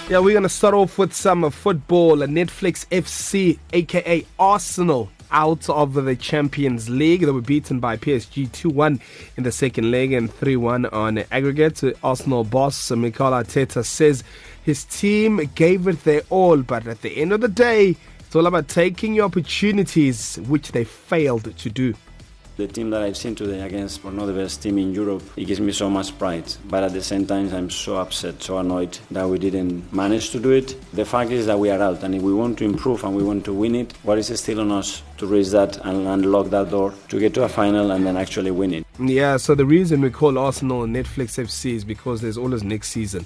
Yeah, we're going to start off with some football. Netflix FC, aka Arsenal, out of the Champions League. They were beaten by PSG 2-1 in the second leg and 3-1 on aggregate. Arsenal boss Mikel Arteta says his team gave it their all, but at the end of the day, it's all about taking your opportunities, which they failed to do. The team that I've seen today against one of the best team in Europe, it gives me so much pride. But at the same time, I'm so upset, so annoyed that we didn't manage to do it. The fact is that we are out, and if we want to improve and we want to win it, what is still on us to raise that and unlock that door to get to a final and then actually win it? Yeah, so the reason we call Arsenal Netflix FC is because there's always next season.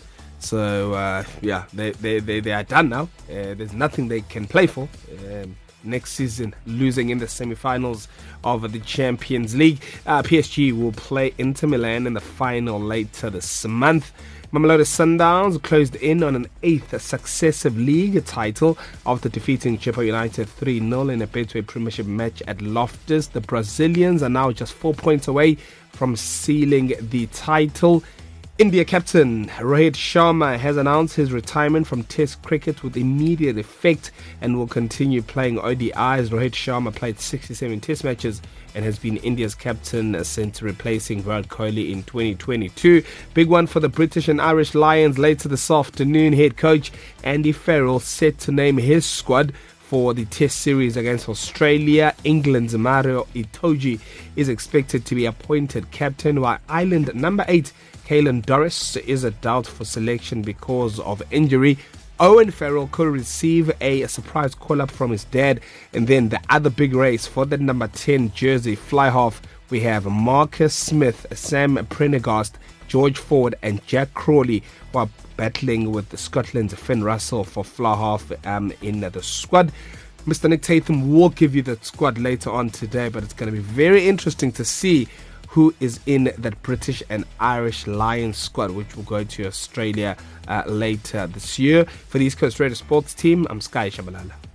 So, they are done now. There's nothing they can play for. Next season, losing in the semi-finals of the Champions League. PSG will play Inter Milan in the final later this month. Mamelodi Sundowns closed in on an 8th successive league title after defeating Chippa United 3-0 in a Betway Premiership match at Loftus. The Brazilians are now just 4 points away from sealing the title. India captain Rohit Sharma has announced his retirement from Test cricket with immediate effect and will continue playing ODIs. Rohit Sharma played 67 Test matches and has been India's captain since replacing Virat Kohli in 2022. Big one for the British and Irish Lions later this afternoon. Head coach Andy Farrell set to name his squad for the Test series against Australia. England's Mario Itoje is expected to be appointed captain, while Ireland number 8 Caelan Doris is a doubt for selection because of injury. Owen Farrell could receive a surprise call-up from his dad. And then the other big race for the number 10 jersey fly-half, we have Marcus Smith, Sam Prendergast, George Ford and Jack Crawley, while battling with Scotland's Finn Russell for fly-half in the squad. Mr. Nick Tatham will give you the squad later on today, but it's going to be very interesting to see who is in that British and Irish Lions squad, which will go to Australia later this year. For the East Coast Radio Sports team, I'm Sky Shabalala.